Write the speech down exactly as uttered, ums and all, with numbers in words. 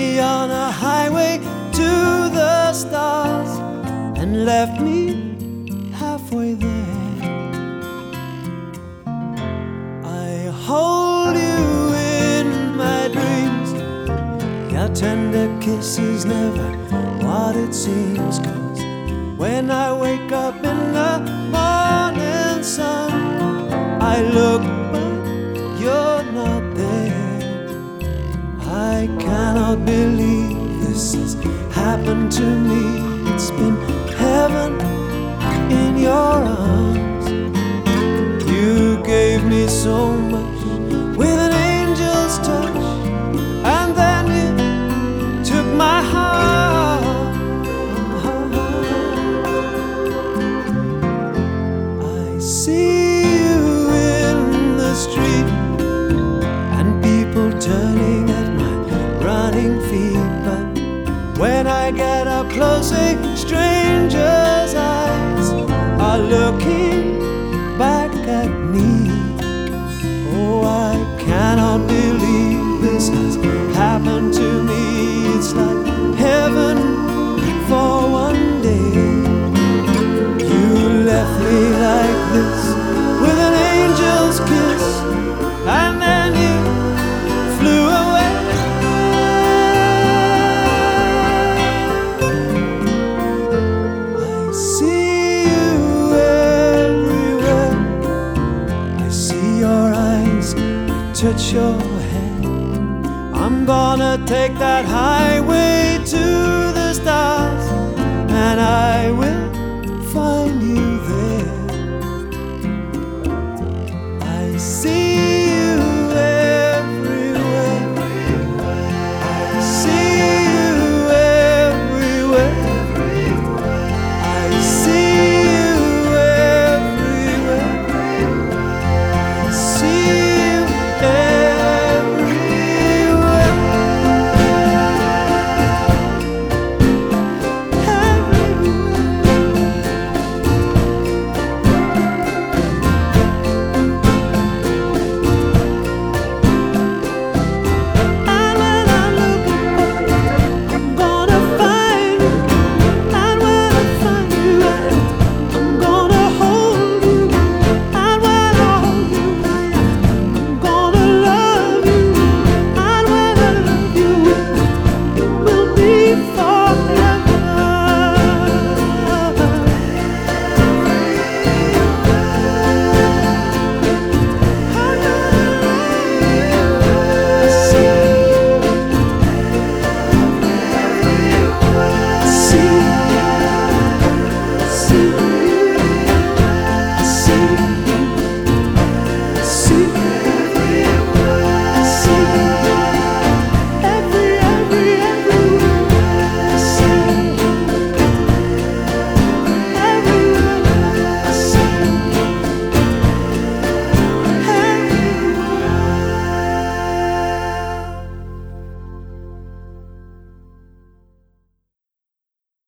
me on a highway to the stars and left me halfway there. I hold you in my dreams. Your tender kiss is never what it seems, 'cause when I wake up in the morning sun, I look but you're not there. I cannot believe this has happened to me. It's been heaven in your arms. You gave me so much with an angel's touch, and then you took my heart. I see you in the street and people turning at my running feet, but when I get up close, a stranger's eyes are looking back at me. Oh, I cannot believe this has happened to me. It's like heaven for one day. You left me like this with an angel's kiss, and then you flew away. I see you everywhere. I see your eyes, I touch your hand. I'm gonna take that highway to the stars, and I will find you there.